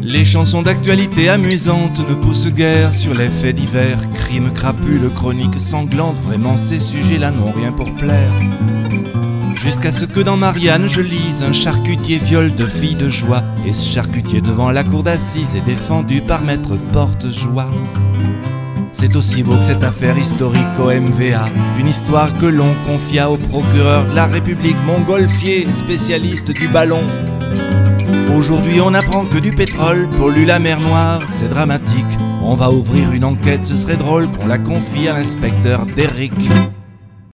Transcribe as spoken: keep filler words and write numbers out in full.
Les chansons d'actualité amusantes ne poussent guère sur les faits divers. Crimes crapules, chroniques sanglantes, vraiment ces sujets-là n'ont rien pour plaire. Jusqu'à ce que dans Marianne je lise un charcutier viol de filles de joie. Et ce charcutier devant la cour d'assises est défendu par maître Portejoie. C'est aussi beau que cette affaire historique au M V A, une histoire que l'on confia au procureur de la République, Montgolfier, spécialiste du ballon. Aujourd'hui on apprend que du pétrole pollue la mer Noire, c'est dramatique. On va ouvrir une enquête, ce serait drôle qu'on la confie à l'inspecteur Derrick.